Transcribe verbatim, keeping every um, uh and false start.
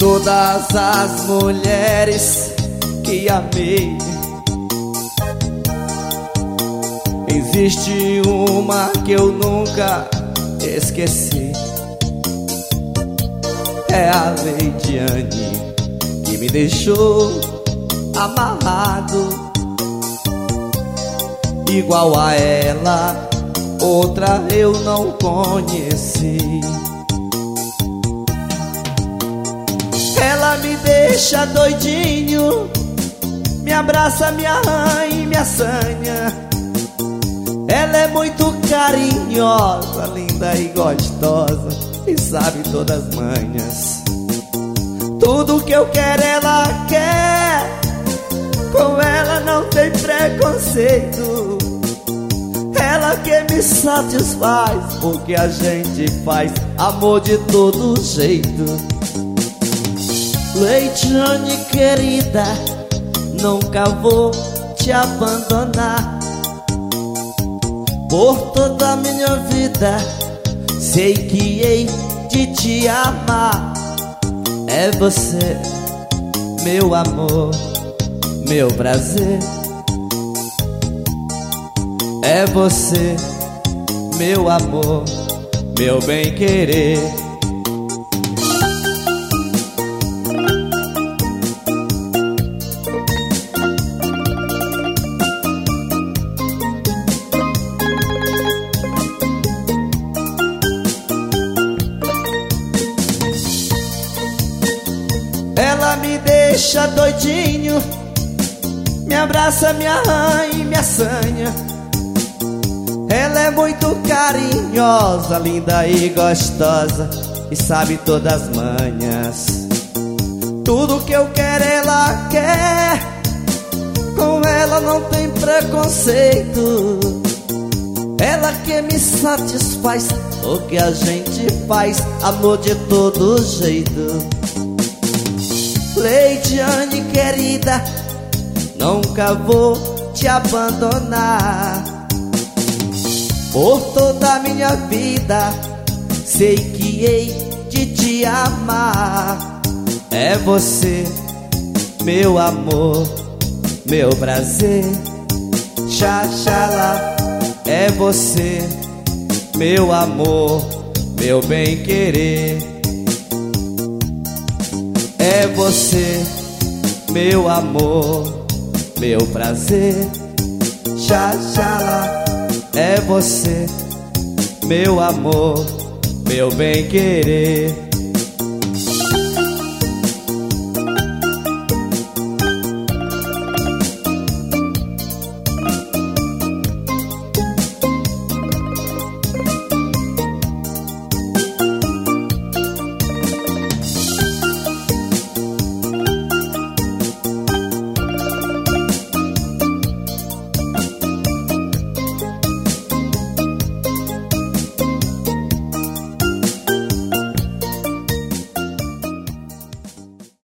todas as mulheres que amei, existe uma que eu nunca esqueci. É a Leidiane, que me deixou amarrado. Igual a ela, outra eu não conheci. Ela me deixa doidinho, me abraça, me arranha e me assanha. Ela é muito carinhosa, linda e gostosa, e sabe todas as manhas. Tudo que eu quero ela quer, com ela não tem preconceito. Ela que me satisfaz, porque a gente faz amor de todo jeito. Leidiane querida, nunca vou te abandonar. Por toda a minha vida, sei que hei de te amar. É você, meu amor, meu prazer. É você, meu amor, meu bem-querer. Ela me deixa doidinho, me abraça, me arranha e me assanha. Ela é muito carinhosa, linda e gostosa, e sabe todas as manhas. Tudo que eu quero ela quer, com ela não tem preconceito. Ela que me satisfaz, porque a gente faz amor de todo jeito. Leidiane querida, nunca vou te abandonar. Por toda a minha vida, sei que hei de te amar. É você, meu amor, meu prazer. Xaxalá. É você, meu amor, meu bem-querer. É você, meu amor, meu prazer. Xaxalá. É você, meu amor, meu bem-querer.